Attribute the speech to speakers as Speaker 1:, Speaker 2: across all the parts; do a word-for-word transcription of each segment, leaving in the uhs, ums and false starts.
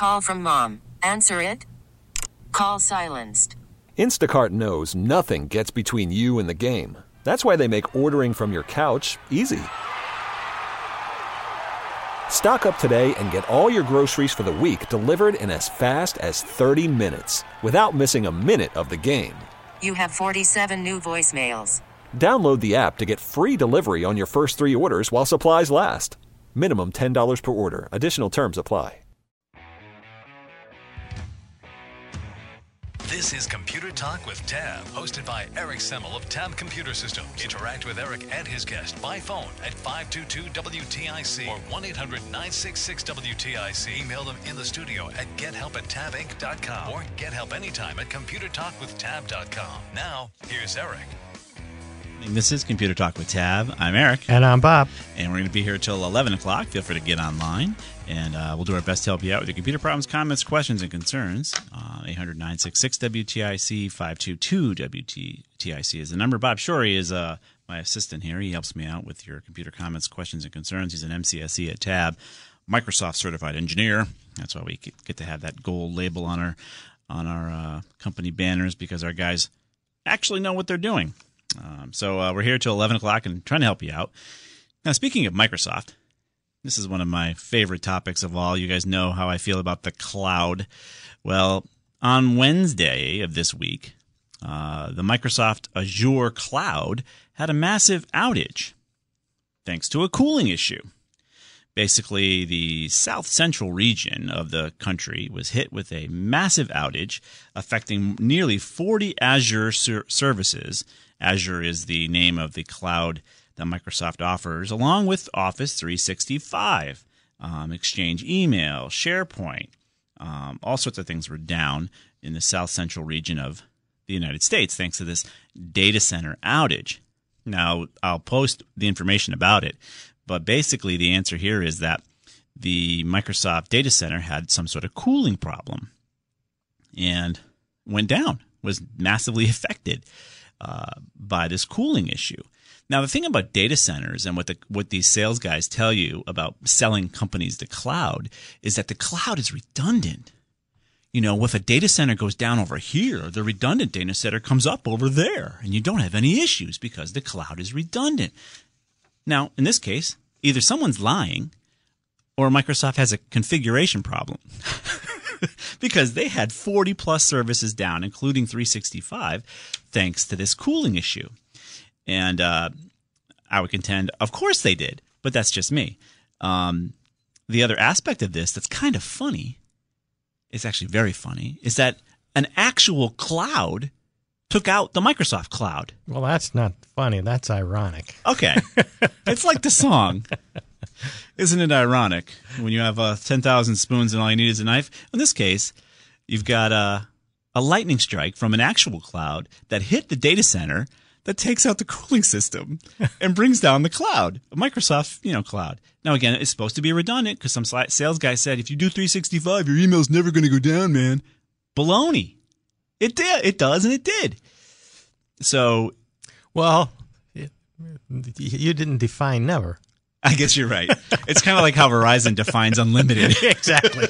Speaker 1: Call from mom. Answer it. Call silenced.
Speaker 2: Instacart knows nothing gets between you and the game. That's why they make ordering from your couch easy. Stock up today and get all your groceries for the week delivered in as fast as thirty minutes without missing a minute of the game.
Speaker 1: You have forty-seven new voicemails.
Speaker 2: Download the app to get free delivery on your first three orders while supplies last. Minimum ten dollars per order. Additional terms apply.
Speaker 3: This is Computer Talk with Tab, hosted by Eric Semmel of Tab Computer Systems. Interact with Eric and his guest by phone at five two two W T I C or one eight hundred nine six six W T I C. Email them in the studio at gethelp at tab inc dot com or get help anytime at computer talk with tab dot com. Now, here's Eric.
Speaker 4: This is Computer Talk with Tab. I'm Eric.
Speaker 5: And I'm Bob.
Speaker 4: And we're going to be here till eleven o'clock. Feel free to get online. And uh, we'll do our best to help you out with your computer problems, comments, questions, and concerns. Uh, eight hundred nine six six W T I C, five two two W T I C is the number. Bob Shorey is uh, my assistant here. He helps me out with your computer comments, questions, and concerns. He's an M C S E at Tab, Microsoft certified engineer. That's why we get to have that gold label on our, on our uh, company banners, because our guys actually know what they're doing. Um, so uh, we're here till eleven o'clock and trying to help you out. Now, speaking of Microsoft, this is one of my favorite topics of all. You guys know how I feel about the cloud. Well, on Wednesday of this week, uh, the Microsoft Azure cloud had a massive outage thanks to a cooling issue. Basically, the south central region of the country was hit with a massive outage affecting nearly forty Azure ser- services. Azure is the name of the cloud that Microsoft offers, along with Office three sixty-five, um, Exchange email, SharePoint. Um, all sorts of things were down in the south central region of the United States thanks to this data center outage. Now, I'll post the information about it, but basically the answer here is that the Microsoft data center had some sort of cooling problem and went down, was massively affected uh, by this cooling issue. Now, the thing about data centers and what the what these sales guys tell you about selling companies to cloud is that the cloud is redundant. You know, if a data center goes down over here, the redundant data center comes up over there, and you don't have any issues because the cloud is redundant. Now, in this case, either someone's lying or Microsoft has a configuration problem because they had forty plus services down, including three sixty-five, thanks to this cooling issue. And uh, I would contend, of course they did, but that's just me. Um, the other aspect of this that's kind of funny, it's actually very funny, is that an actual cloud took out the Microsoft cloud.
Speaker 5: Well, that's not funny. That's ironic.
Speaker 4: Okay. It's like the song. Isn't it ironic when you have uh, ten thousand spoons and all you need is a knife? In this case, you've got uh, a lightning strike from an actual cloud that hit the data center that takes out the cooling system and brings down the cloud, a Microsoft, you know, cloud. Now, again, it's supposed to be redundant because some sales guy said, if you do three sixty-five, your email's never going to go down, man. Baloney. It did. It does, and it did. So,
Speaker 5: well, you didn't define never.
Speaker 4: I guess you're right. It's kind of like how Verizon defines unlimited.
Speaker 5: Exactly.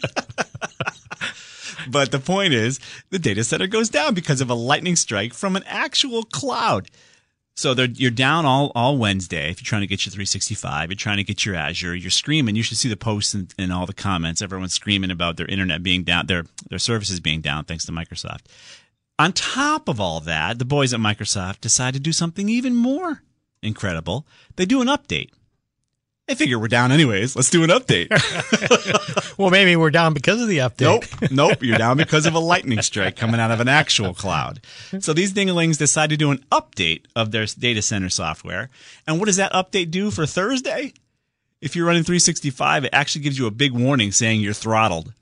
Speaker 4: But the point is, the data center goes down because of a lightning strike from an actual cloud. So you're down all, all Wednesday. If you're trying to get your three sixty-five, you're trying to get your Azure, you're screaming. You should see the posts and, and all the comments. Everyone's screaming about their internet being down, their their services being down thanks to Microsoft. On top of all that, the boys at Microsoft decide to do something even more incredible. They do an update. They figure we're down anyways. Let's do an update.
Speaker 5: Well, maybe we're down because of the update.
Speaker 4: Nope. Nope. You're down because of a lightning strike coming out of an actual cloud. So these dinglings decide to do an update of their data center software. And what does that update do for Thursday? If you're running three sixty-five, it actually gives you a big warning saying you're throttled.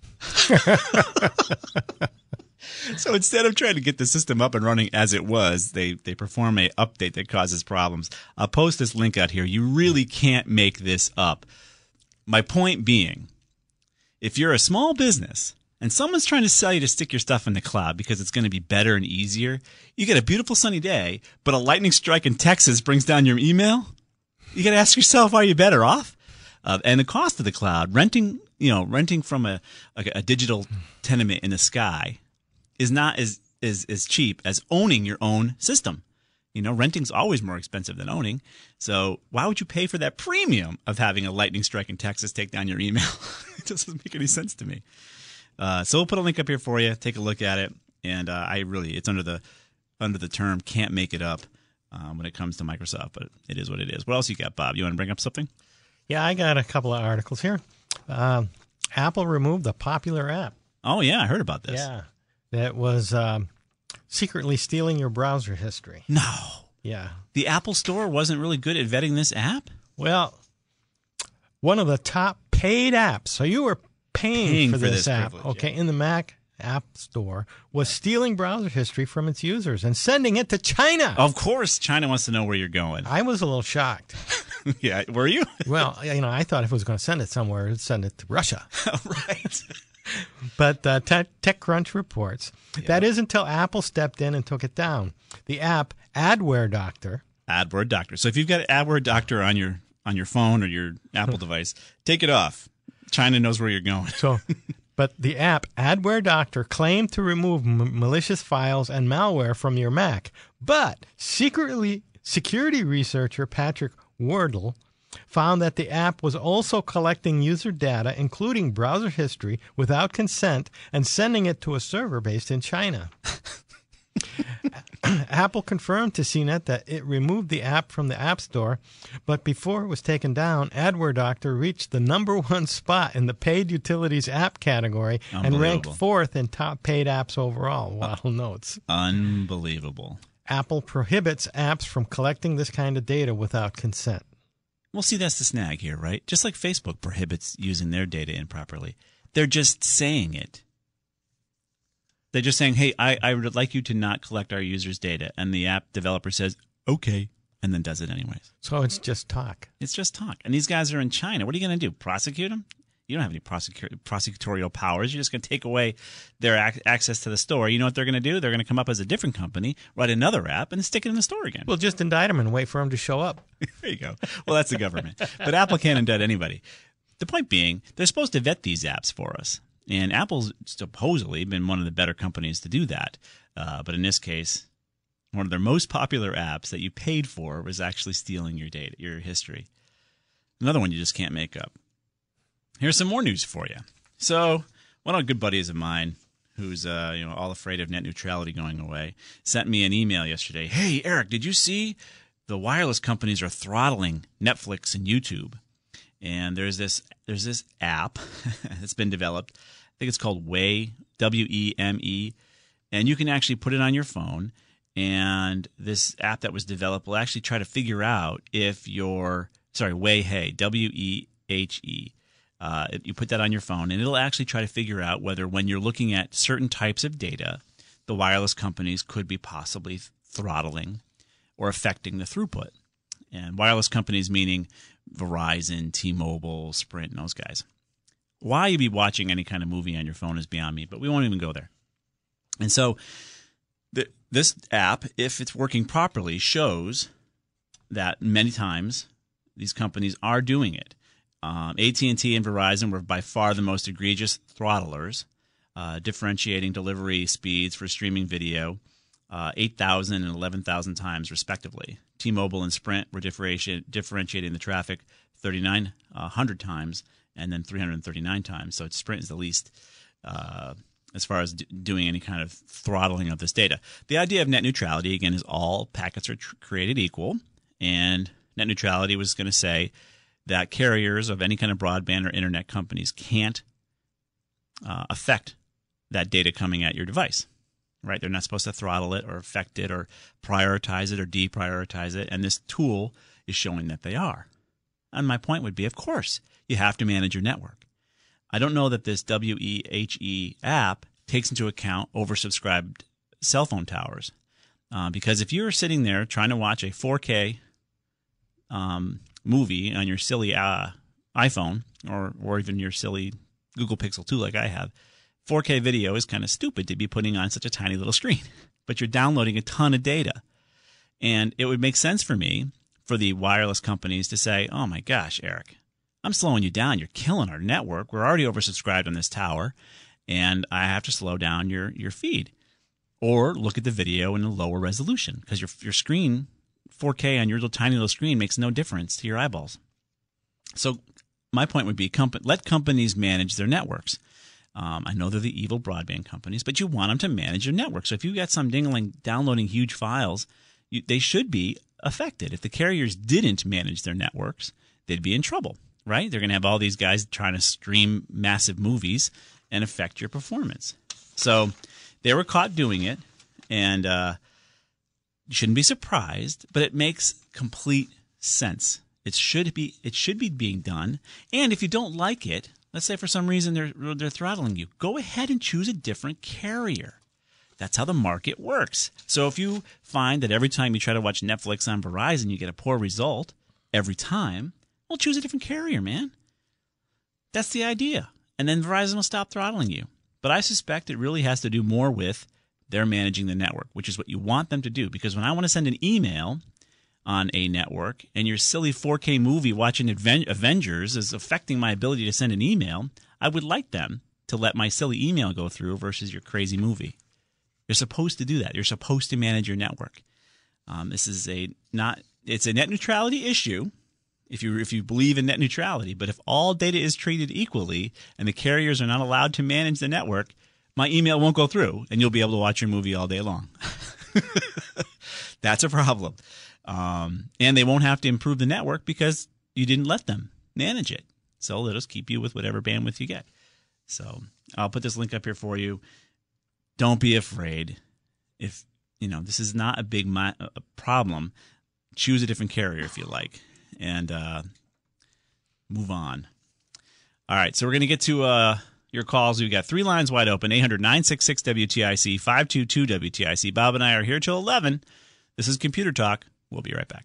Speaker 4: So instead of trying to get the system up and running as it was, they, they perform a update that causes problems. I'll post this link out here. You really can't make this up. My point being, if you're a small business and someone's trying to sell you to stick your stuff in the cloud because it's going to be better and easier, you get a beautiful sunny day, but a lightning strike in Texas brings down your email, you got to ask yourself, are you better off? Uh, and the cost of the cloud, renting you know, renting from a a, a digital tenement in the sky is not as is as cheap as owning your own system. You know, renting's always more expensive than owning. So why would you pay for that premium of having a lightning strike in Texas take down your email? It doesn't make any sense to me. Uh, so we'll put a link up here for you. Take a look at it. And uh, I really, it's under the under the term can't make it up um, when it comes to Microsoft, but it is what it is. What else you got, Bob? You want to bring up something?
Speaker 5: Yeah, I got a couple of articles here. Um, Apple removed a popular app.
Speaker 4: Oh, yeah, I heard about this.
Speaker 5: Yeah, that was um, secretly stealing your browser history.
Speaker 4: No.
Speaker 5: Yeah.
Speaker 4: The Apple Store wasn't really good at vetting this app?
Speaker 5: Well, one of the top paid apps, so you were paying,
Speaker 4: Paying
Speaker 5: for,
Speaker 4: for
Speaker 5: this,
Speaker 4: this
Speaker 5: app,
Speaker 4: privilege,
Speaker 5: okay,
Speaker 4: yeah.
Speaker 5: in the Mac App Store, was stealing browser history from its users and sending it to China.
Speaker 4: Of course, China wants to know where you're going.
Speaker 5: I was a little shocked.
Speaker 4: Yeah, were you?
Speaker 5: Well, you know, I thought if it was going to send it somewhere, it'd send it to Russia.
Speaker 4: Right.
Speaker 5: But uh, Te- TechCrunch reports yeah. that is until Apple stepped in and took it down. The app Adware Doctor.
Speaker 4: Adware Doctor. So if you've got Adware Doctor on your on your phone or your Apple device, take it off. China knows where you're going.
Speaker 5: So, but the app Adware Doctor claimed to remove m- malicious files and malware from your Mac. But secretly, security researcher Patrick Wardle found that the app was also collecting user data, including browser history, without consent and sending it to a server based in China. Apple confirmed to C net that it removed the app from the App Store, but before it was taken down, Adware Doctor reached the number one spot in the paid utilities app category and ranked fourth in top paid apps overall, Waddle notes.
Speaker 4: Unbelievable.
Speaker 5: Apple prohibits apps from collecting this kind of data without consent.
Speaker 4: Well, see, that's the snag here, right? Just like Facebook prohibits using their data improperly. They're just saying it. They're just saying, hey, I, I would like you to not collect our users' data. And the app developer says, okay, and then does it anyways.
Speaker 5: So it's just talk.
Speaker 4: It's just talk. And these guys are in China. What are you going to do? Prosecute them? You don't have any prosecu- prosecutorial powers. You're just going to take away their ac- access to the store. You know what they're going to do? They're going to come up as a different company, write another app, and stick it in the store again.
Speaker 5: Well, just indict them and wait for them to show up.
Speaker 4: There you go. Well, that's the government. But Apple can't indict anybody. The point being, they're supposed to vet these apps for us. And Apple's supposedly been one of the better companies to do that. Uh, but in this case, one of their most popular apps that you paid for was actually stealing your data, your history. Another one you just can't make up. Here's some more news for you. So one of the good buddies of mine who's uh, you know all afraid of net neutrality going away sent me an email yesterday. Hey, Eric, did you see the wireless companies are throttling Netflix and YouTube? And there's this there's this app that's been developed. I think it's called Way, W E M E. And you can actually put it on your phone. And this app that was developed will actually try to figure out if your, sorry, Wayhe, W E H E. Uh, you put that on your phone, and it'll actually try to figure out whether when you're looking at certain types of data, the wireless companies could be possibly throttling or affecting the throughput. And wireless companies meaning Verizon, T-Mobile, Sprint, and those guys. Why you'd be watching any kind of movie on your phone is beyond me, but we won't even go there. And so the, this app, if it's working properly, shows that many times these companies are doing it. Um, A T and T and Verizon were by far the most egregious throttlers, uh, differentiating delivery speeds for streaming video uh, eight thousand and eleven thousand times respectively. T-Mobile and Sprint were differenti- differentiating the traffic thirty-nine hundred times and then three hundred thirty-nine times. So Sprint is the least uh, as far as d- doing any kind of throttling of this data. The idea of net neutrality, again, is all packets are tr- created equal. And net neutrality was going to say that carriers of any kind of broadband or internet companies can't uh, affect that data coming at your device. Right? They're not supposed to throttle it or affect it or prioritize it or deprioritize it. And this tool is showing that they are. And my point would be, of course, you have to manage your network. I don't know that this W E H E app takes into account oversubscribed cell phone towers. Uh, because if you're sitting there trying to watch a four K um, movie on your silly uh, iPhone or, or even your silly Google Pixel two like I have, four K video is kind of stupid to be putting on such a tiny little screen. But you're downloading a ton of data. And it would make sense for me for the wireless companies to say, oh my gosh, Eric, I'm slowing you down. You're killing our network. We're already oversubscribed on this tower, and I have to slow down your, your feed. Or look at the video in a lower resolution, because your your screen, four K on your little tiny little screen, makes no difference to your eyeballs. So my point would be, comp- let companies manage their networks. Um, I know they're the evil broadband companies, but you want them to manage your network. So if you've got some dingling downloading huge files, you, they should be affected. If the carriers didn't manage their networks, they'd be in trouble, right? They're going to have all these guys trying to stream massive movies and affect your performance. So they were caught doing it, and uh, you shouldn't be surprised, but it makes complete sense. It should be it should be being done. And if you don't like it, let's say for some reason they're they're throttling you, go ahead and choose a different carrier. That's how the market works. So if you find that every time you try to watch Netflix on Verizon, you get a poor result every time, well, choose a different carrier, man. That's the idea. And then Verizon will stop throttling you. But I suspect it really has to do more with they're managing the network, which is what you want them to do. Because when I want to send an email on a network and your silly four K movie watching Avengers is affecting my ability to send an email, I would like them to let my silly email go through versus your crazy movie. You're supposed to do that. You're supposed to manage your network. Um, this is a not it's a net neutrality issue if you if you believe in net neutrality. But if all data is treated equally and the carriers are not allowed to manage the network, my email won't go through and you'll be able to watch your movie all day long. That's a problem. Um, and they won't have to improve the network because you didn't let them manage it. So they'll just keep you with whatever bandwidth you get. So I'll put this link up here for you. Don't be afraid. If you know this is not a big mi- a problem, choose a different carrier if you like, and uh, move on. All right, so we're going to get to uh, your calls. We've got three lines wide open, eight hundred, nine six six, W T I C, five two two, W T I C. Bob and I are here till eleven. This is Computer Talk. We'll be right back.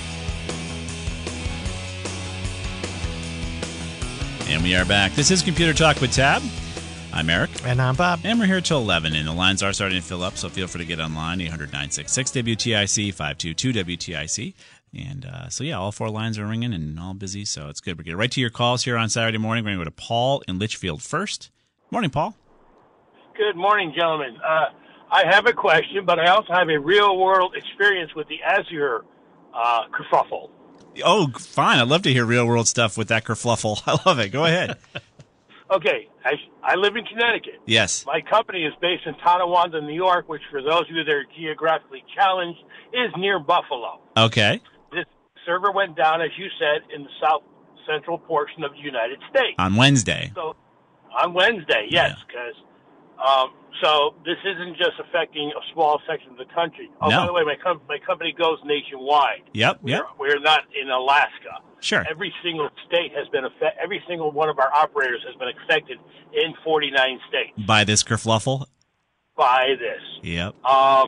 Speaker 4: And we are back. This is Computer Talk with Tab. I'm Eric.
Speaker 5: And I'm Bob.
Speaker 4: And we're here till eleven, and the lines are starting to fill up, so feel free to get online, eight hundred, nine six six, W T I C, five two two, W T I C. And uh, so, yeah, all four lines are ringing and all busy, so it's good. We're getting right to your calls here on Saturday morning. We're going to go to Paul in Litchfield first. Morning, Paul.
Speaker 6: Good morning, gentlemen. Uh, I have a question, but I also have a real-world experience with the Azure uh, kerfuffle.
Speaker 4: Oh, fine. I'd love to hear real-world stuff with that kerfluffle. I love it. Go ahead.
Speaker 6: Okay, I, I live in Connecticut.
Speaker 4: Yes.
Speaker 6: My company is based in Tonawanda, New York, which for those of you that are geographically challenged is near Buffalo.
Speaker 4: Okay.
Speaker 6: This server went down, as you said, in the south central portion of the United States.
Speaker 4: On Wednesday.
Speaker 6: So, on Wednesday, yes, because yeah. um, so this isn't just affecting a small section of the country. Oh,
Speaker 4: no.
Speaker 6: by the way, my, com- my company goes nationwide.
Speaker 4: Yep,
Speaker 6: we're,
Speaker 4: yep.
Speaker 6: We're not in Alaska.
Speaker 4: Sure.
Speaker 6: Every single state has been affected. Every single one of our operators has been affected in forty-nine states.
Speaker 4: By this kerfluffle?
Speaker 6: By this.
Speaker 4: Yep.
Speaker 6: Um,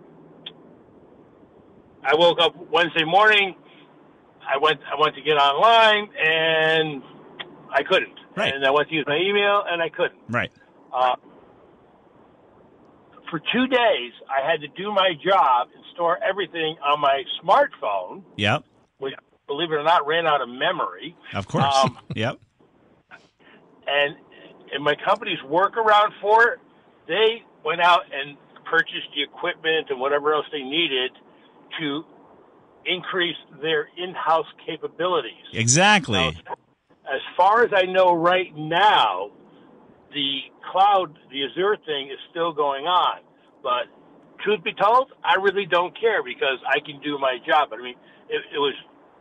Speaker 6: I woke up Wednesday morning. I went. I went to get online, and I couldn't.
Speaker 4: Right.
Speaker 6: And I went to use my email, and I couldn't.
Speaker 4: Right.
Speaker 6: Uh, for two days, I had to do my job and store everything on my smartphone.
Speaker 4: Yep.
Speaker 6: Which, believe it or not, ran out of memory.
Speaker 4: Of course.
Speaker 6: Um,
Speaker 4: yep.
Speaker 6: And in my company's workaround for it, they went out and purchased the equipment and whatever else they needed to increase their in-house capabilities.
Speaker 4: Exactly.
Speaker 6: Now, as far as I know right now, the cloud, the Azure thing is still going on. But truth be told, I really don't care because I can do my job. I mean, it, it was...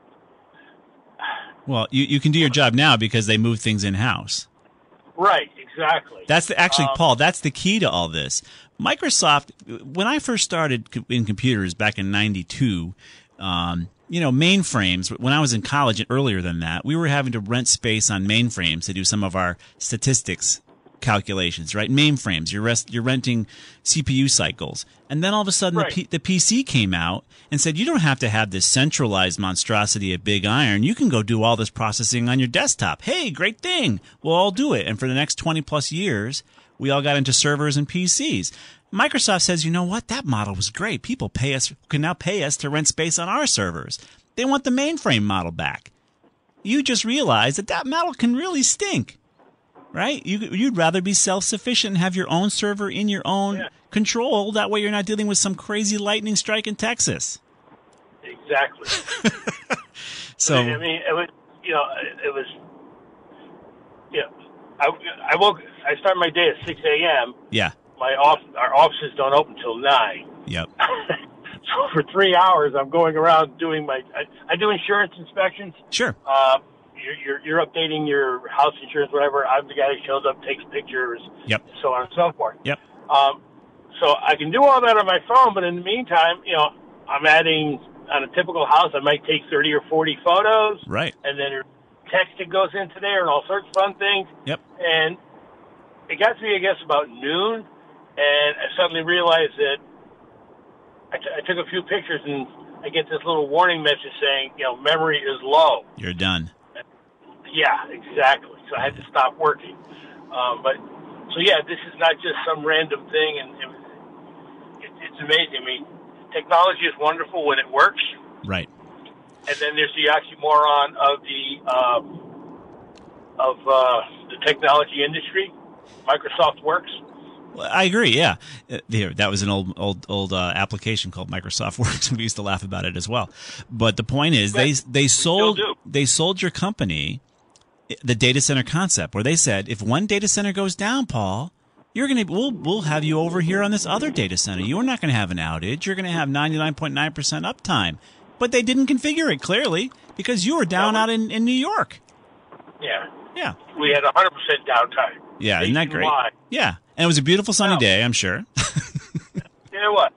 Speaker 4: Well, you, you can do your job now because they move things in-house.
Speaker 6: Right, exactly.
Speaker 4: That's the, actually,
Speaker 6: um,
Speaker 4: Paul, that's the key to all this. Microsoft, when I first started in computers back in ninety-two, um, you know, mainframes, when I was in college and earlier than that, we were having to rent space on mainframes to do some of our statistics calculations, right? Mainframes, you're, rest, you're renting C P U cycles. And then all of a sudden
Speaker 6: right.
Speaker 4: the, P, the P C came out and said, you don't have to have this centralized monstrosity of big iron. You can go do all this processing on your desktop. Hey, great thing. We'll all do it. And for the next twenty plus years, we all got into servers and P Cs. Microsoft says, you know what? That model was great. People pay us, can now pay us to rent space on our servers. They want the mainframe model back. you just realized that that metal can really stink, right? You, you'd rather be self-sufficient and have your own server in your own
Speaker 6: Yeah.
Speaker 4: control. That way you're not dealing with some crazy lightning strike in Texas.
Speaker 6: Exactly.
Speaker 4: So,
Speaker 6: I mean, it was, you know, it, it was, you know, I, I woke, I start my day at six a.m.
Speaker 4: yeah.
Speaker 6: My off, our offices don't open till nine.
Speaker 4: Yep.
Speaker 6: So for three hours, I'm going around doing my, I, I do insurance inspections.
Speaker 4: Sure.
Speaker 6: Uh, you're, you're, you're updating your house insurance, whatever. I'm the guy who shows up, takes pictures,
Speaker 4: Yep.
Speaker 6: so on and so forth.
Speaker 4: Yep.
Speaker 6: Um, so I can do all that on my phone, but in the meantime, you know, I'm adding, on a typical house, I might take thirty or forty photos.
Speaker 4: Right.
Speaker 6: And then there's text that goes into there and all sorts of fun things.
Speaker 4: Yep.
Speaker 6: And it got to me, I guess, about noon, and I suddenly realized that I, t- I took a few pictures, and I get this little warning message saying, you know, memory is low.
Speaker 4: You're done.
Speaker 6: Yeah, exactly. So I had to stop working. Um, but so yeah, this is not just some random thing, and it, it, it's amazing. I mean, technology is wonderful when it works,
Speaker 4: Right.
Speaker 6: and then there's the oxymoron of the um, of uh, the technology industry. Microsoft works.
Speaker 4: Well, I agree. Yeah, Uh, there. That was an old, old, old uh, application called Microsoft Works. We used to laugh about it as well. But the point is, they they sold
Speaker 6: do.
Speaker 4: they sold your company the data center concept, where they said, if one data center goes down, Paul, you're gonna we'll we'll have you over here on this other data center. You're not gonna have an outage. You're gonna have ninety-nine point nine percent uptime. But they didn't configure it clearly because you were down
Speaker 6: No.
Speaker 4: out in, in New York.
Speaker 6: Yeah,
Speaker 4: Yeah.
Speaker 6: we had one hundred percent downtime.
Speaker 4: Yeah, isn't that great?
Speaker 6: Nationwide.
Speaker 4: Yeah, and it was a beautiful sunny
Speaker 6: No.
Speaker 4: day, I'm sure.
Speaker 6: You know what?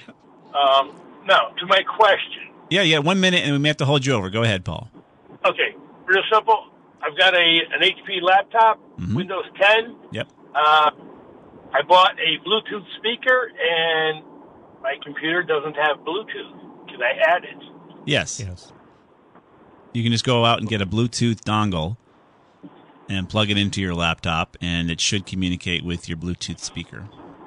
Speaker 6: Um, now, to my question.
Speaker 4: Yeah, yeah. One minute, and we may have to hold you over. Go ahead, Paul.
Speaker 6: Okay, real simple. I've got a an H P laptop,
Speaker 4: Mhm.
Speaker 6: Windows ten.
Speaker 4: Yep.
Speaker 6: Uh, I bought a Bluetooth speaker, and my computer doesn't have Bluetooth. Can I add it?
Speaker 4: Yes.
Speaker 5: Yes.
Speaker 4: You can just go out and get a Bluetooth dongle and plug it into your laptop, and it should communicate with your Bluetooth speaker.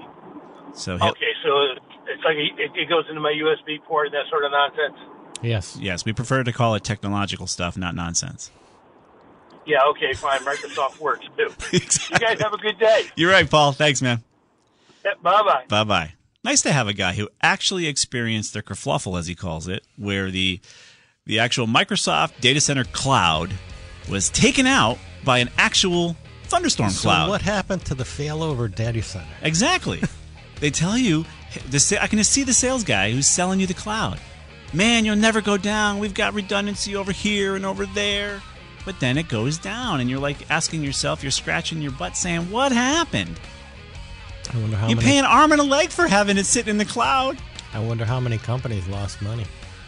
Speaker 4: So, he'll-
Speaker 6: Okay, so it's like a, it, it goes into my U S B port and that sort of nonsense.
Speaker 5: Yes.
Speaker 4: yes, we prefer to call it technological stuff, not nonsense.
Speaker 6: Yeah, okay, fine. Microsoft works too. You guys have a good day.
Speaker 4: You're right, Paul. Thanks, man.
Speaker 6: Yeah, bye-bye.
Speaker 4: Bye-bye. Nice to have a guy who actually experienced the kerfluffle, as he calls it, where the the actual Microsoft data center cloud was taken out by an actual thunderstorm
Speaker 5: So
Speaker 4: cloud.
Speaker 5: what happened to the failover data center?
Speaker 4: Exactly. They tell you, the sa- I can just see the sales guy who's selling you the cloud. Man, you'll never go down. We've got redundancy over here and over there. But then it goes down, and you're like asking yourself, you're scratching your butt saying, what happened?
Speaker 5: I wonder how
Speaker 4: You
Speaker 5: many.
Speaker 4: pay an arm and a leg for having it sit in the cloud.
Speaker 5: I wonder how many companies lost money.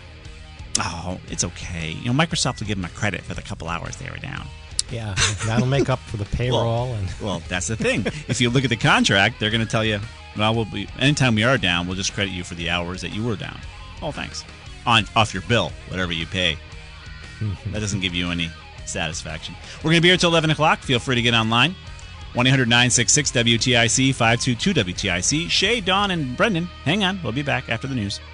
Speaker 4: Oh, it's okay. You know, Microsoft will give them a credit for the couple hours they were down.
Speaker 5: Yeah, that'll make up for the payroll and.
Speaker 4: Well, that's the thing. If you look at the contract, they're going to tell you, well, we'll be anytime we are down, we'll just credit you for the hours that you were down. Oh, thanks. On off your bill, whatever you pay. That doesn't give you any satisfaction. We're going to be here until eleven o'clock. Feel free to get online. one eight hundred nine six six W T I C, five two two W T I C. Shay, Dawn, and Brendan, hang on. We'll be back after the news.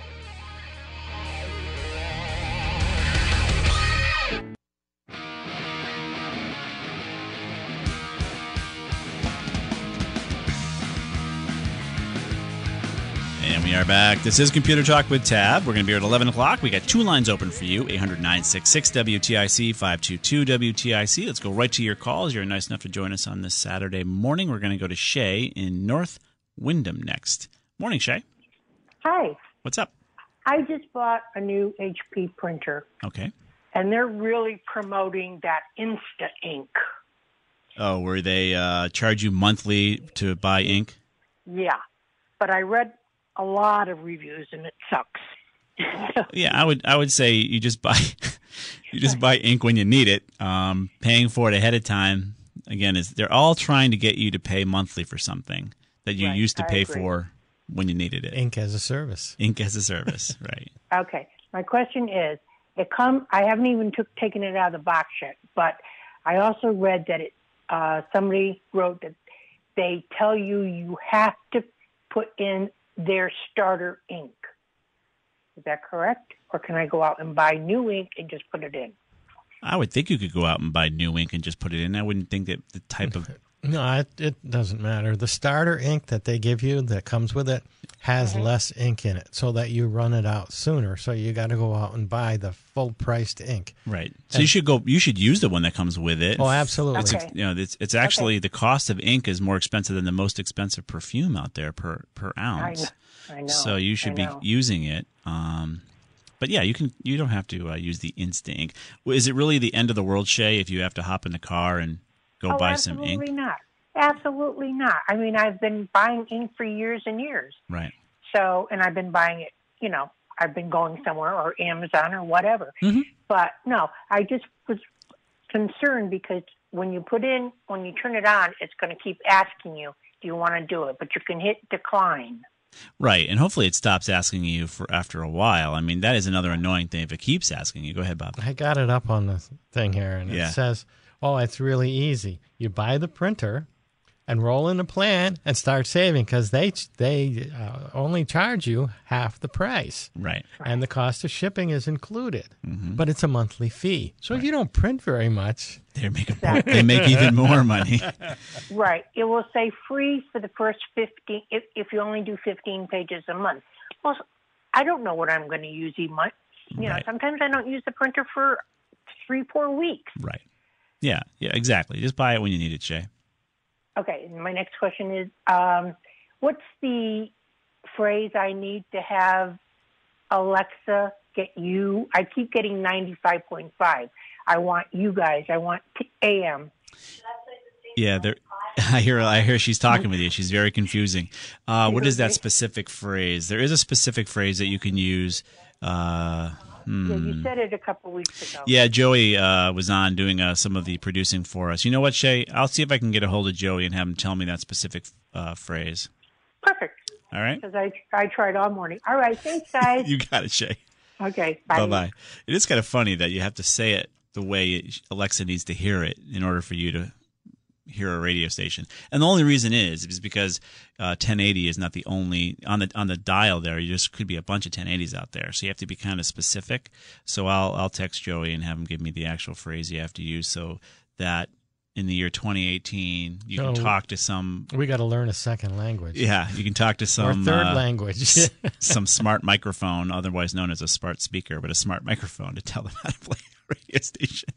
Speaker 4: And we are back. This is Computer Talk with Tab. We're going to be here at eleven o'clock. We got two lines open for you, eight hundred nine six six W T I C, five two two W T I C. Let's go right to your calls. You're nice enough to join us on this Saturday morning. We're going to go to Shay in North Windham next. Morning, Shay.
Speaker 7: Hi.
Speaker 4: What's up?
Speaker 7: I just bought a new H P printer,
Speaker 4: Okay.
Speaker 7: and they're really promoting that Insta Ink.
Speaker 4: Oh, where they uh, charge you monthly to buy ink?
Speaker 7: Yeah, but I read a lot of reviews, and it sucks.
Speaker 4: Yeah, I would I would say you just buy you just buy ink when you need it. Um, paying for it ahead of time, again, is they're all trying to get you to pay monthly for something that you
Speaker 7: Right,
Speaker 4: used to
Speaker 7: I
Speaker 4: pay
Speaker 7: agree.
Speaker 4: for when you needed it.
Speaker 5: Ink as a service.
Speaker 4: Ink as a service, right?
Speaker 7: Okay, my question is, it come. I haven't even took taken it out of the box yet, but I also read that it. Uh, somebody wrote that they tell you you have to put in their starter ink. Is that correct? Or can I go out and buy new ink and just put it in?
Speaker 4: I would think you could go out and buy new ink and just put it in. I wouldn't think that the type of...
Speaker 5: No, it, it doesn't matter. The starter ink that they give you that comes with it has
Speaker 7: Mhm.
Speaker 5: less ink in it so that you run it out sooner. So you got to go out and buy the full-priced ink.
Speaker 4: Right. So
Speaker 5: And-
Speaker 4: you should go. You should use the one that comes with it.
Speaker 5: Oh, absolutely.
Speaker 4: It's,
Speaker 7: Okay.
Speaker 4: you know, it's, it's actually
Speaker 7: Okay.
Speaker 4: the cost of ink is more expensive than the most expensive perfume out there per per
Speaker 7: I
Speaker 4: ounce.
Speaker 7: know. I know.
Speaker 4: So you should
Speaker 7: I
Speaker 4: be
Speaker 7: know.
Speaker 4: using it. Um, but yeah, you can. You don't have to uh, use the Insta ink. Well, is it really the end of the world, Shay, if you have to hop in the car and go
Speaker 7: oh,
Speaker 4: buy some
Speaker 7: absolutely
Speaker 4: ink?
Speaker 7: not. Absolutely not. I mean, I've been buying ink for years and years.
Speaker 4: Right.
Speaker 7: So, and I've been buying it, you know, I've been going somewhere or Amazon or whatever.
Speaker 4: Mhm.
Speaker 7: But no, I just was concerned because when you put in, when you turn it on, it's going to keep asking you, do you want to do it? But you can hit decline.
Speaker 4: Right, and hopefully it stops asking you for after a while. I mean, that is another annoying thing if it keeps asking you. Go ahead, Bob.
Speaker 5: I got it up on the thing here, and
Speaker 4: Yeah.
Speaker 5: it says, oh, it's really easy. You buy the printer and roll in a plan and start saving because they, they uh, only charge you half the price.
Speaker 4: Right.
Speaker 5: And the cost of shipping is included,
Speaker 4: Mm-hmm.
Speaker 5: but it's a monthly fee. So if you don't print very much,
Speaker 4: They make a, they make even more money.
Speaker 7: Right. It will say free for the first fifteen, if, if you only do fifteen pages a month. Well, I don't know what I'm going to use each month. You know,
Speaker 4: Right.
Speaker 7: sometimes I don't use the printer for three, four weeks.
Speaker 4: Right. Yeah. Yeah. Exactly. Just buy it when you need it, Shay.
Speaker 7: Okay, my next question is, um, what's the phrase I need to have Alexa get you? I keep getting ninety-five point five. I want you guys. I want A M.
Speaker 4: Yeah. There. I hear. I hear she's talking with you. She's very confusing. Uh, what is that specific phrase? There is a specific phrase that you can use. Uh,
Speaker 7: Yeah, you said it a couple weeks ago.
Speaker 4: Yeah, Joey uh, was on doing uh, some of the producing for us. You know what, Shay? I'll see if I can get a hold of Joey and have him tell me that specific uh, phrase.
Speaker 7: Perfect.
Speaker 4: All right?
Speaker 7: Because I, I tried all morning. All right, thanks, guys.
Speaker 4: You got it, Shay.
Speaker 7: Okay, bye.
Speaker 4: Bye-bye. It is kind of funny that you have to say it the way Alexa needs to hear it in order for you to hear a radio station. And the only reason is is because uh, ten eighty is not the only on the on the dial there. You just could be a bunch of ten eighties out there, so you have to be kind of specific. So I'll I'll text Joey and have him give me the actual phrase you have to use so that in the year twenty eighteen you can
Speaker 5: So
Speaker 4: talk to some.
Speaker 5: we got to learn a second language.
Speaker 4: Yeah, you can talk to
Speaker 5: Or
Speaker 4: some
Speaker 5: third
Speaker 4: uh,
Speaker 5: language.
Speaker 4: s- some smart microphone, otherwise known as a smart speaker, but a smart microphone to tell them how to play a radio station.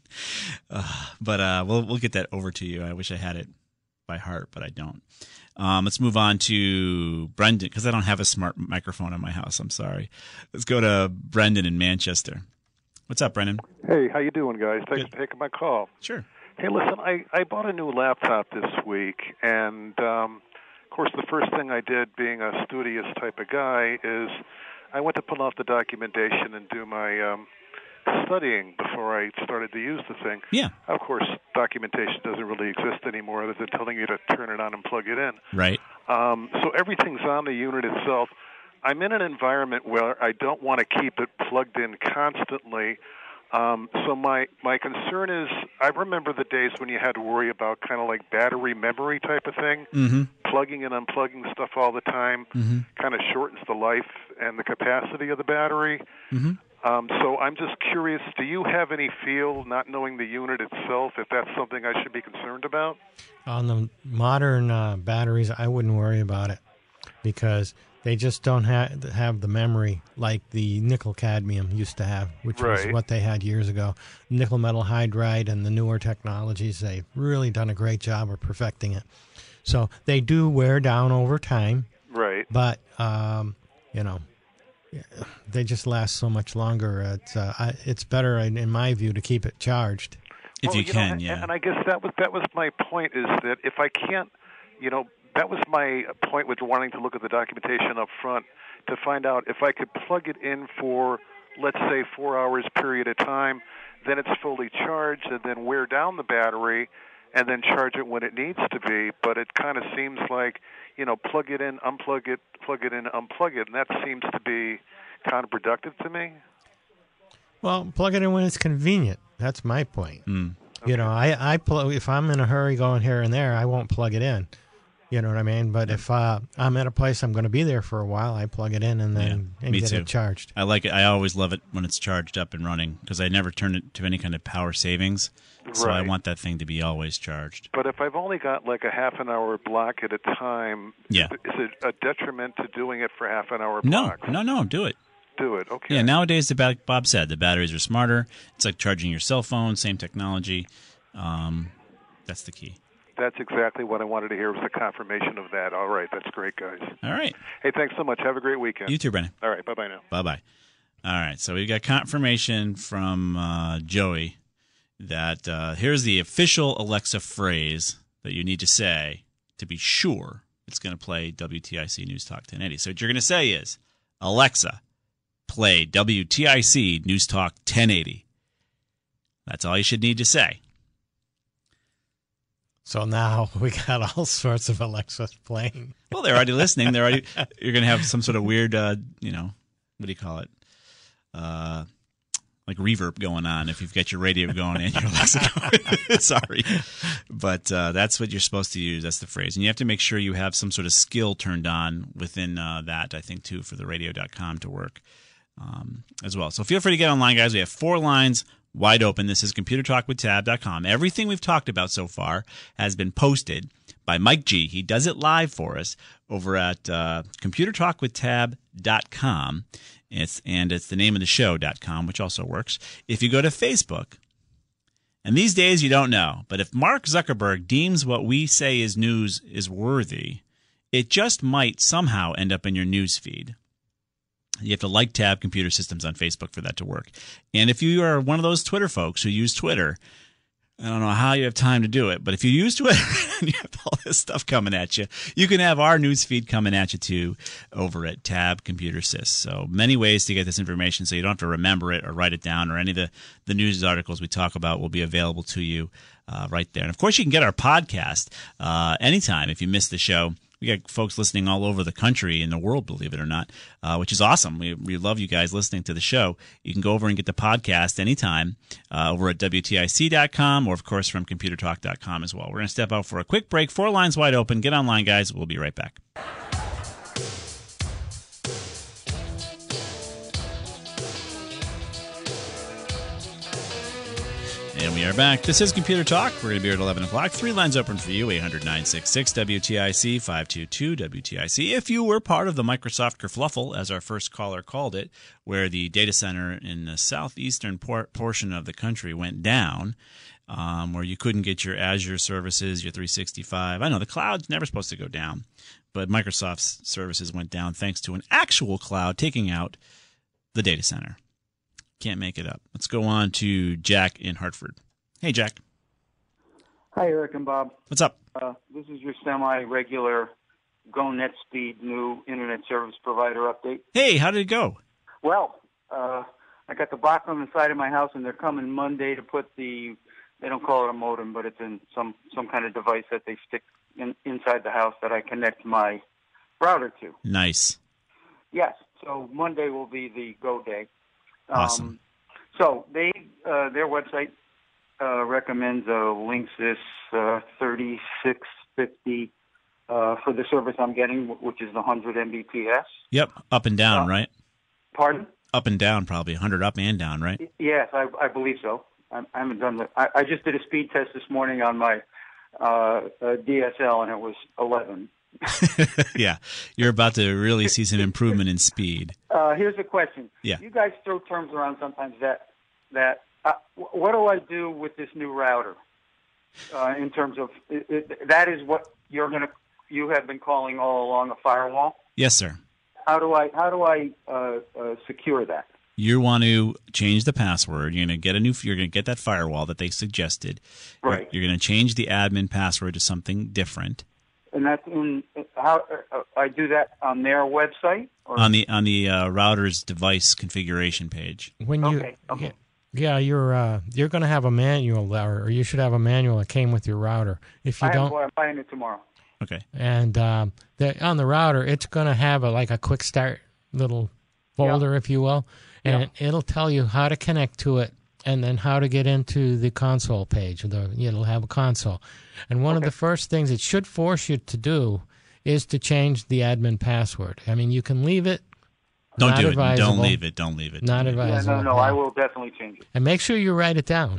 Speaker 4: Uh, but uh, we'll we'll get that over to you. I wish I had it by heart, but I don't. Um, let's move on to Brendan because I don't have a smart microphone in my house. I'm sorry. Let's go to Brendan in Manchester. What's up, Brendan?
Speaker 8: Hey, how you doing, guys? Thanks
Speaker 4: Good.
Speaker 8: for taking my call.
Speaker 4: Sure.
Speaker 8: Hey, listen, I, I bought a new laptop this week, and um, of course, the first thing I did, being a studious type of guy, is I went to pull out the documentation and do my um, studying before I started to use the thing.
Speaker 4: Yeah.
Speaker 8: Of course, documentation doesn't really exist anymore other than telling you to turn it on and plug it in.
Speaker 4: Right.
Speaker 8: Um, so everything's on the unit itself. I'm in an environment where I don't want to keep it plugged in constantly. Um, so my, my concern is, I remember the days when you had to worry about kind of like battery memory type of thing.
Speaker 4: Mm-hmm.
Speaker 8: Plugging and unplugging stuff all the time
Speaker 4: Mm-hmm.
Speaker 8: kind of shortens the life and the capacity of the battery.
Speaker 4: Mm-hmm.
Speaker 8: Um, so I'm just curious, do you have any feel, not knowing the unit itself, if that's something I should be concerned about?
Speaker 5: On the modern uh, batteries, I wouldn't worry about it because they just don't ha- have the memory like the nickel cadmium used to have, which was
Speaker 8: Right.
Speaker 5: what they had years ago. Nickel metal hydride and the newer technologies, they've really done a great job of perfecting it. So they do wear down over time,
Speaker 8: Right.
Speaker 5: but, um, you know, they just last so much longer. It's, uh, I, it's better, in, in my view, to keep it charged.
Speaker 4: If
Speaker 8: Well,
Speaker 4: you
Speaker 8: know,
Speaker 4: can,
Speaker 8: and-
Speaker 4: yeah.
Speaker 8: And I guess that was that was my point, is that if I can't, you know, that was my point with wanting to look at the documentation up front to find out if I could plug it in for, let's say, four hours period of time, then it's fully charged, and then wear down the battery, and then charge it when it needs to be. But it kind of seems like, you know, plug it in, unplug it, plug it in, unplug it, and that seems to be counterproductive to me.
Speaker 5: Well, plug it in when it's convenient. That's my point.
Speaker 4: Mm.
Speaker 5: You know, I, I pl- if I'm in a hurry going here and there, I won't plug it in. You know what I mean? But if uh, I'm at a place I'm going to be there for a while, I plug it in and then
Speaker 4: Yeah,
Speaker 5: and
Speaker 4: me
Speaker 5: get
Speaker 4: too.
Speaker 5: it charged.
Speaker 4: I like it. I always love it when it's charged up and running because I never turn it to any kind of power savings. So I
Speaker 8: Right.
Speaker 4: want that thing to be always charged.
Speaker 8: But if I've only got like a half an hour block at a time,
Speaker 4: Yeah.
Speaker 8: is it a detriment to doing it for half an hour
Speaker 4: No,
Speaker 8: blocks?
Speaker 4: no, no, do it.
Speaker 8: Do it, okay.
Speaker 4: Yeah, nowadays, the ba- Bob said, the batteries are smarter. It's like charging your cell phone, same technology. Um, that's the key.
Speaker 8: That's exactly what I wanted to hear was the confirmation of that. All right, that's great, guys.
Speaker 4: All right.
Speaker 8: Hey, thanks so much. Have a great weekend.
Speaker 4: You too, Brennan.
Speaker 8: All right, bye-bye now.
Speaker 4: Bye-bye. All right, so we got confirmation from uh, Joey that uh, here's the official Alexa phrase that you need to say to be sure it's going to play W T I C News Talk ten eighty. So what you're going to say is, Alexa, play W T I C News Talk ten eighty. That's all you should need to say.
Speaker 5: So now we got all sorts of Alexas playing.
Speaker 4: Well, they're already listening. They're already. You're going to have some sort of weird, uh, you know, what do you call it? Uh, like reverb going on if you've got your radio going and your Alexa going. Sorry, but uh, that's what you're supposed to use. That's the phrase, and you have to make sure you have some sort of skill turned on within uh, that. I think too for the radio dot com to work um, as well. So feel free to get online, guys. We have four lines wide open. This is computer talk with tab dot com. Everything we've talked about so far has been posted by Mike G. He does it live for us over at uh, computer talk with tab dot com. It's, and it's the name of the show dot com, which also works. If you go to Facebook, and these days you don't know, but if Mark Zuckerberg deems what we say is news is worthy, it just might somehow end up in your news feed. You have to like Tab Computer Systems on Facebook for that to work. And if you are one of those Twitter folks who use Twitter, I don't know how you have time to do it, but if you use Twitter and you have all this stuff coming at you, you can have our news feed coming at you too over at Tab Computer Sys. So many ways to get this information so you don't have to remember it or write it down, or any of the, the news articles we talk about will be available to you uh, right there. And of course, you can get our podcast uh, anytime if you missed the show. We got folks listening all over the country and the world, believe it or not, uh, which is awesome. We, we love you guys listening to the show. You can go over and get the podcast anytime uh, over at W T I C dot com or, of course, from computer talk dot com as well. We're going to step out for a quick break. Four lines wide open. Get online, guys. We'll be right back. And we are back. This is Computer Talk. We're going to be here at eleven o'clock. Three lines open for you, eight hundred, nine six six, W T I C, five two two, W T I C. If you were part of the Microsoft kerfluffle, as our first caller called it, where the data center in the southeastern por- portion of the country went down, um, where you couldn't get your Azure services, your three sixty-five. I know the cloud's never supposed to go down, but Microsoft's services went down thanks to an actual cloud taking out the data center. Can't make it up. Let's go on to Jack in Hartford. Hey, Jack.
Speaker 9: Hi, Eric and Bob.
Speaker 4: What's up?
Speaker 9: Uh, this is your semi-regular Go NetSpeed new internet service provider update.
Speaker 4: Hey, how did it go?
Speaker 9: Well, uh, I got the box on the side of my house, and they're coming Monday to put the, they don't call it a modem, but it's in some, some kind of device that they stick in, inside the house that I connect my router to.
Speaker 4: Nice.
Speaker 9: Yes, so Monday will be the go day.
Speaker 4: Awesome.
Speaker 9: Um, so they, uh, their website uh, recommends a Linksys uh, thirty-six fifty uh, for the service I'm getting, which is the one hundred megabits per second.
Speaker 4: Yep, up and down,
Speaker 9: Uh,
Speaker 4: right?
Speaker 9: Pardon?
Speaker 4: Up and down, probably one hundred up and down, right?
Speaker 9: Yes, I, I believe so. I, I haven't done the. I, I just did a speed test this morning on my uh, uh, D S L, and it was eleven.
Speaker 4: Yeah, you're about to really see some improvement in speed.
Speaker 9: Uh, here's a question.
Speaker 4: Yeah.
Speaker 9: You guys throw terms around sometimes that that. Uh, what do I do with this new router? Uh, in terms of it, it, that is what you're gonna you have been calling all along a firewall.
Speaker 4: Yes, sir.
Speaker 9: How do I how do I uh, uh, secure that?
Speaker 4: You want to change the password. You're going to get a new. You're going to get that firewall that they suggested.
Speaker 9: Right.
Speaker 4: You're, you're going to change the admin password to something different.
Speaker 9: And that's in how uh, I do that on their website or?
Speaker 4: on the on the uh, router's device configuration page.
Speaker 5: When you,
Speaker 9: Okay, okay.
Speaker 5: Yeah, you're uh, you're going to have a manual, or or you should have a manual that came with your router. If you
Speaker 9: I
Speaker 5: don't,
Speaker 9: have, I'm buying it tomorrow.
Speaker 4: Okay.
Speaker 5: and um, the, on the router, it's going to have a like a quick start little folder, if you will, and it'll tell you how to connect to it and then how to get into the console page. The, it'll have a console. And one
Speaker 9: Okay.
Speaker 5: of the first things it should force you to do is to change the admin password. I mean, you can leave it.
Speaker 4: Don't
Speaker 5: not
Speaker 4: do it.
Speaker 5: advisable.
Speaker 4: Don't leave it. Don't leave it.
Speaker 5: Not
Speaker 4: Don't leave it.
Speaker 9: Yeah,
Speaker 5: advisable.
Speaker 9: no, no, I will definitely change it.
Speaker 5: And make sure you write it down.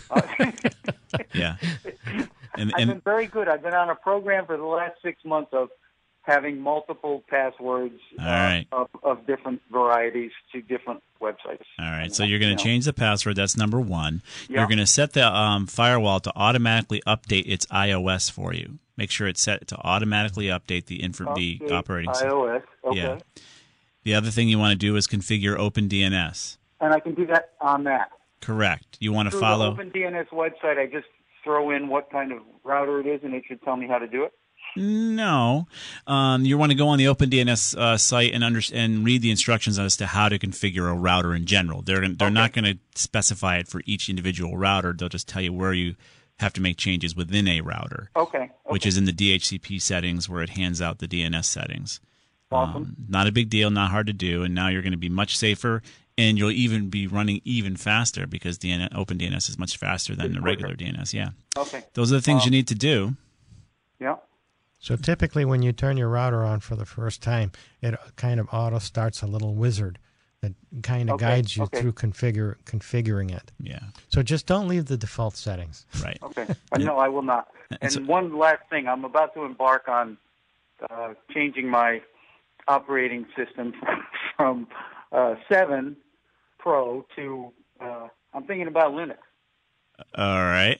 Speaker 4: Yeah. And,
Speaker 9: I've been
Speaker 4: and
Speaker 9: very good. I've been on a program for the last six months of having multiple passwords
Speaker 4: All right.
Speaker 9: uh, of, of different varieties to different websites.
Speaker 4: all right. So you're going
Speaker 9: You
Speaker 4: to
Speaker 9: know.
Speaker 4: change the password. That's number one.
Speaker 9: Yeah.
Speaker 4: You're going to set the um, firewall to automatically update its iOS for you. Make sure it's set to automatically update the inf- the
Speaker 9: Update
Speaker 4: operating system.
Speaker 9: iOS. Okay.
Speaker 4: Yeah. The other thing you want to do is configure OpenDNS.
Speaker 9: And I can do that on that.
Speaker 4: Correct. You want to
Speaker 9: Through
Speaker 4: follow.
Speaker 9: the OpenDNS website, I just throw in what kind of router it is, and it should tell me how to do it.
Speaker 4: No, um, you want to go on the OpenDNS uh, site and under- and read the instructions as to how to configure a router in general. They're gonna, they're
Speaker 9: Okay.
Speaker 4: not going to specify it for each individual router. They'll just tell you where you have to make changes within a router,
Speaker 9: Okay. okay.
Speaker 4: which is in the D H C P settings where it hands out the D N S settings.
Speaker 9: Awesome.
Speaker 4: Um, not a big deal, not hard to do, and now you're going to be much safer, and you'll even be running even faster because D N S, OpenDNS is much faster than
Speaker 9: It's
Speaker 4: the
Speaker 9: quicker.
Speaker 4: regular D N S. Yeah,
Speaker 9: Okay.
Speaker 4: those are the things
Speaker 9: Um,
Speaker 4: you need to do.
Speaker 9: Yeah.
Speaker 5: So typically when you turn your router on for the first time, it kind of auto starts a little wizard that kind of
Speaker 9: Okay,
Speaker 5: guides you
Speaker 9: okay.
Speaker 5: through configure, configuring it.
Speaker 4: Yeah,
Speaker 5: So just don't leave the default settings.
Speaker 4: right.
Speaker 9: Okay. Uh, No, I will not. And
Speaker 4: so-
Speaker 9: one last thing, I'm about to embark on uh, changing my operating system from uh, seven Pro to, uh, I'm thinking about Linux.
Speaker 4: All right.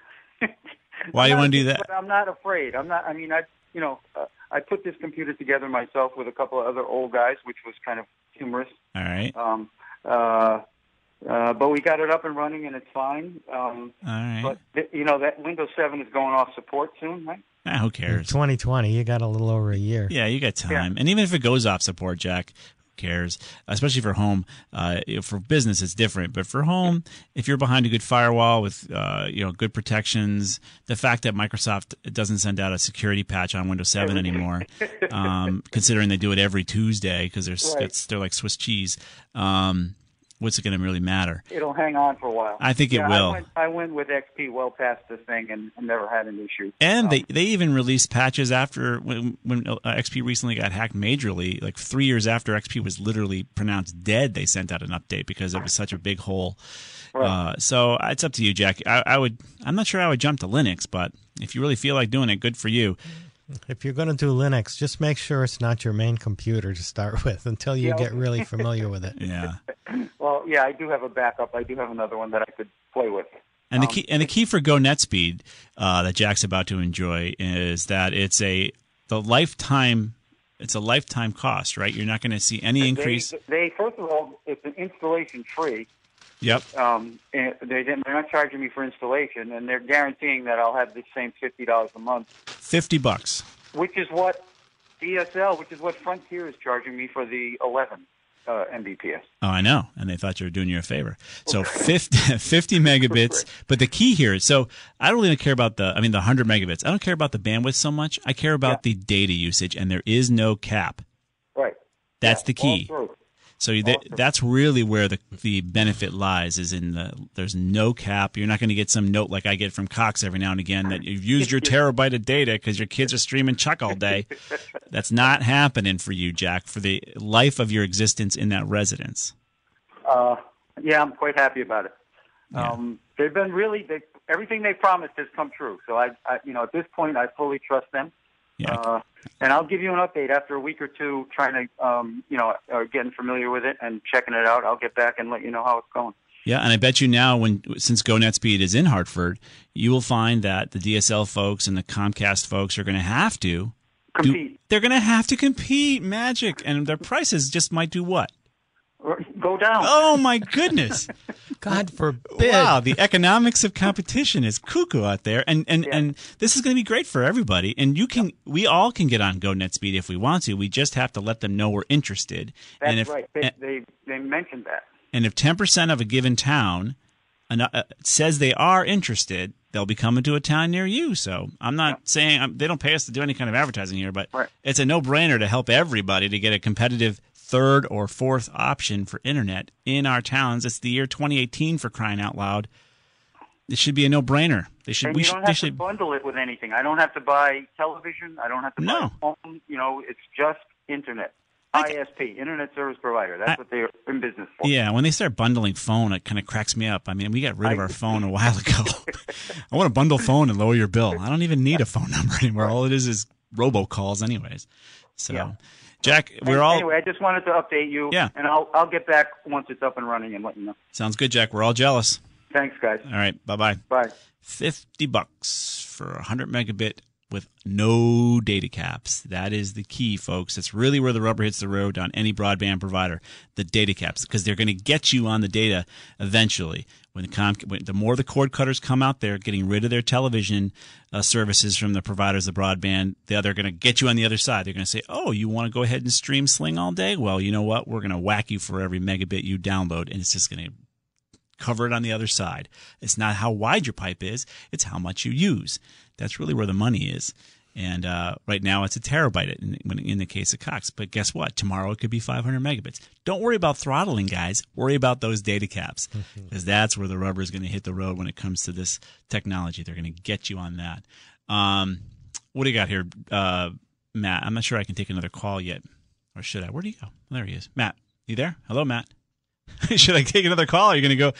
Speaker 4: Why
Speaker 9: I'm
Speaker 4: you
Speaker 9: not-
Speaker 4: want to do that?
Speaker 9: But I'm not afraid. I'm not. I mean, I you know, uh, I put this computer together myself with a couple of other old guys, which was kind of humorous.
Speaker 4: All right.
Speaker 9: Um, uh, uh, but we got it up and running, and it's fine. Um,
Speaker 4: All right.
Speaker 9: but th- you know that Windows seven is going off support soon, right?
Speaker 4: Ah, who
Speaker 5: In
Speaker 4: cares?
Speaker 5: twenty twenty, you got a little over a year.
Speaker 4: Yeah, you got time. And even if it goes off support, Jack, who cares? Especially for home. Uh, you know, for business, it's different. But for home, if you're behind a good firewall with uh, you know good protections, the fact that Microsoft doesn't send out a security patch on Windows seven anymore, um, considering they do it every Tuesday because they're
Speaker 9: Right.
Speaker 4: it's, they're like Swiss cheese. Um, what's it going to really matter?
Speaker 9: It'll hang on for a while.
Speaker 4: I think it
Speaker 9: yeah,
Speaker 4: will.
Speaker 9: I went, I went with X P well past the thing and, and never had an issue.
Speaker 4: And
Speaker 9: Um,
Speaker 4: they, they even released patches after when, when uh, X P recently got hacked majorly, like three years after X P was literally pronounced dead. They sent out an update because it was such a big hole.
Speaker 9: Right.
Speaker 4: Uh, so it's up to you, Jack. I, I would. I'm not sure I would jump to Linux, but if you really feel like doing it, good for you.
Speaker 5: If you're going to do Linux, just make sure it's not your main computer to start with until you
Speaker 9: Yeah,
Speaker 5: get
Speaker 9: okay.
Speaker 5: really familiar with it.
Speaker 4: Yeah.
Speaker 9: Well, yeah, I do have a backup. I do have another one that I could play with.
Speaker 4: And the
Speaker 9: Um,
Speaker 4: key and the key for Go NetSpeed uh, that Jack's about to enjoy is that it's a the lifetime. It's a lifetime cost, right? You're not going to see any increase.
Speaker 9: They, they first of all, it's an installation free.
Speaker 4: Yep.
Speaker 9: Um, and they didn't, they're not charging me for installation, and they're guaranteeing that I'll have the same fifty dollars a month,
Speaker 4: Fifty bucks.
Speaker 9: which is what D S L, which is what Frontier is charging me for the eleven uh, M B P S.
Speaker 4: Oh, I know. And they thought you were doing you a favor. So fifty, fifty megabits. But the key here is, so I don't really care about the, I mean, the one hundred megabits. I don't care about the bandwidth so much. I care about
Speaker 9: Yeah.
Speaker 4: the data usage, and there is no cap.
Speaker 9: Right.
Speaker 4: That's
Speaker 9: Yeah,
Speaker 4: the key.
Speaker 9: all through.
Speaker 4: So th- that's really where the the benefit lies, is in the, there's no cap. You're not going to get some note like I get from Cox every now and again that you've used your terabyte of data because your kids are streaming Chuck all day. That's not happening for you, Jack, for the life of your existence in that residence.
Speaker 9: Uh, yeah, I'm quite happy about it.
Speaker 4: Yeah.
Speaker 9: Um, they've been really, they, everything they promised has come true. So I, I, you know, at this point, I fully trust them.
Speaker 4: Yeah.
Speaker 9: Uh, and I'll give you an update after a week or two, trying to, um, you know, uh, getting familiar with it and checking it out. I'll get back and let you know how it's going.
Speaker 4: Yeah, and I bet you now, when since Go NetSpeed is in Hartford, you will find that the D S L folks and the Comcast folks are going to have to do-
Speaker 9: Compete.
Speaker 4: they're going to have to compete, magic, and their prices just might do what?
Speaker 9: Or go down.
Speaker 4: Oh my goodness!
Speaker 5: God forbid.
Speaker 4: Wow, the economics of competition is cuckoo out there, and and,
Speaker 9: Yeah.
Speaker 4: and this is going to be great for everybody. And you can, we all can get on Go NetSpeed if we want to. We just have to let them know we're interested.
Speaker 9: That's
Speaker 4: and if,
Speaker 9: right. They,
Speaker 4: and,
Speaker 9: they they mentioned that.
Speaker 4: and if ten percent of a given town uh, says they are interested, they'll be coming to a town near you. So I'm not
Speaker 9: Yeah.
Speaker 4: saying I'm, they don't pay us to do any kind of advertising here, but
Speaker 9: Right.
Speaker 4: it's a no-brainer to help everybody to get a competitive third or fourth option for internet in our towns. It's the year twenty eighteen, for crying out loud. It should be a no-brainer. They should.
Speaker 9: And
Speaker 4: we
Speaker 9: you
Speaker 4: should.
Speaker 9: don't
Speaker 4: They
Speaker 9: have to
Speaker 4: should.
Speaker 9: bundle it with anything. I don't have to buy television. I don't have to
Speaker 4: No.
Speaker 9: buy a phone. You know, it's just internet. I S P, Internet Service Provider. That's
Speaker 4: I,
Speaker 9: what they're in business for.
Speaker 4: Yeah, when they start bundling phone, it kind of cracks me up. I mean, we got rid of
Speaker 9: I,
Speaker 4: our phone a while ago. I want to bundle phone and lower your bill. I don't even need a phone number anymore. All it is is robocalls anyways. So, yeah. Jack, we're all...
Speaker 9: Anyway, I just wanted to update you.
Speaker 4: Yeah.
Speaker 9: And I'll, I'll get back once it's up and running and let you know.
Speaker 4: Sounds good, Jack. We're all jealous.
Speaker 9: Thanks, guys.
Speaker 4: All right, bye-bye.
Speaker 9: Bye.
Speaker 4: fifty bucks for one hundred megabit with no data caps. That is the key, folks. That's really where the rubber hits the road on any broadband provider, the data caps, because they're going to get you on the data eventually. When the, com- when the more the cord cutters come out there getting rid of their television uh, services from the providers of broadband, they're going to get you on the other side. They're going to say, oh, you want to go ahead and stream Sling all day? Well, you know what? We're going to whack you for every megabit you download, and it's just going to cover it on the other side. It's not how wide your pipe is, it's how much you use. That's really where the money is. And uh, right now it's a terabyte in, in the case of Cox. But guess what? Tomorrow it could be five hundred megabits. Don't worry about throttling, guys. Worry about those data caps, because that's where the rubber is going to hit the road when it comes to this technology. They're going to get you on that. Um, what do you got here, uh, Matt? I'm not sure I can take another call yet. Or should I? Where do you go? Well, there he is. Matt, you there? Hello, Matt. Should I take another call? Or are you going to go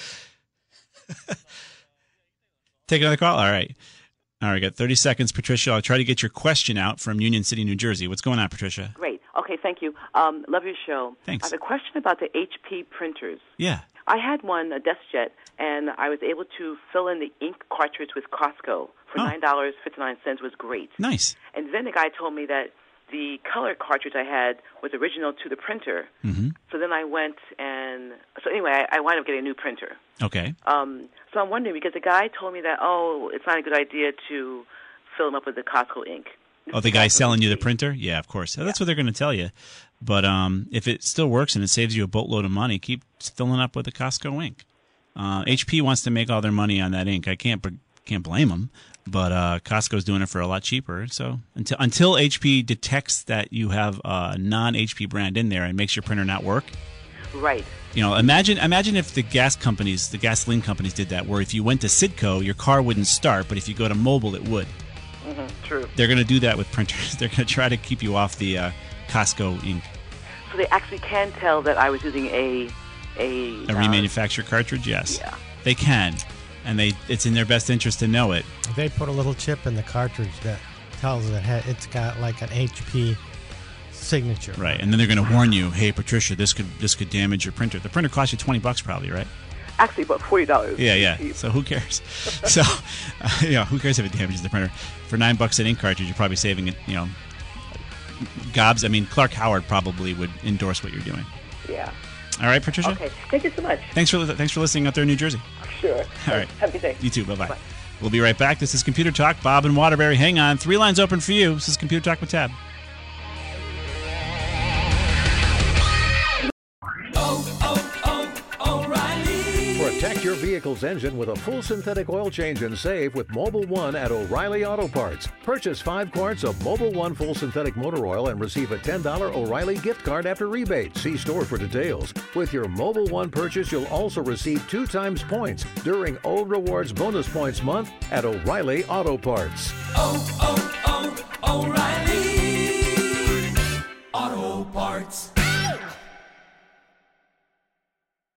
Speaker 4: take another call? All right. All right, got thirty seconds, Patricia. I'll try to get your question out from Union City, New Jersey. What's going on, Patricia?
Speaker 10: Great. Okay, thank you. Um, love your show.
Speaker 4: Thanks.
Speaker 10: I have a question about the H P printers.
Speaker 4: Yeah.
Speaker 10: I had one, a DeskJet, and I was able to fill in the ink cartridge with Costco for
Speaker 4: Oh.
Speaker 10: nine dollars and fifty-nine cents. It was great.
Speaker 4: Nice.
Speaker 10: And then the guy told me that the color cartridge I had was original to the printer.
Speaker 4: Mm-hmm.
Speaker 10: So then I went and, so anyway, I, I wound up getting a new printer.
Speaker 4: Okay.
Speaker 10: Um, so I'm wondering, because the guy told me that, oh, it's not a good idea to fill them up with the Costco ink.
Speaker 4: Oh, the guy selling you the printer? Yeah, of course. That's what they're going to tell you. But um, if it still works and it saves you a boatload of money, keep filling up with the Costco ink. Uh, H P wants to make all their money on that ink. I can't can't blame them. But uh, Costco's doing it for a lot cheaper. So until until H P detects that you have a non-H P brand in there and makes your printer not work.
Speaker 10: Right.
Speaker 4: You know, imagine imagine if the gas companies, the gasoline companies did that, where if you went to Citgo, your car wouldn't start, but if you go to Mobil, it would.
Speaker 10: Mm-hmm. True.
Speaker 4: They're going to do that with printers. They're going to try to keep you off the uh, Costco ink.
Speaker 10: So they actually can tell that I was using a a,
Speaker 4: A
Speaker 10: uh,
Speaker 4: remanufactured cartridge, yes.
Speaker 10: Yeah.
Speaker 4: They can. And they it's in their best interest to know it.
Speaker 5: They put a little chip in the cartridge that tells it ha- it's got like an H P signature.
Speaker 4: Right. And then they're going to warn you, hey, Patricia, this could this could damage your printer. The printer costs you twenty bucks probably, right?
Speaker 10: Actually, about forty dollars.
Speaker 4: Yeah, yeah. So who cares? so, uh, you know, who cares if it damages the printer? For nine bucks an ink cartridge, you're probably saving it, you know, gobs. I mean, Clark Howard probably would endorse what you're doing.
Speaker 10: Yeah.
Speaker 4: All right, Patricia?
Speaker 10: Okay. Thank you so much.
Speaker 4: Thanks for thanks for listening out there in New Jersey.
Speaker 10: Sure.
Speaker 4: All right.
Speaker 10: Have a good day.
Speaker 4: You too. Bye-bye.
Speaker 10: Bye.
Speaker 4: We'll be right back. This is Computer Talk. Bob and Waterbury. Hang on. Three lines open for you. This is Computer Talk with Tab.
Speaker 11: Protect your vehicle's engine with a full synthetic oil change and save with Mobil One at O'Reilly Auto Parts. Purchase five quarts of Mobil One full synthetic motor oil and receive a ten dollars O'Reilly gift card after rebate. See store for details. With your Mobil One purchase, you'll also receive two times points during O Rewards Bonus Points Month at O'Reilly Auto Parts.
Speaker 12: Oh, oh, oh, O'Reilly Auto Parts.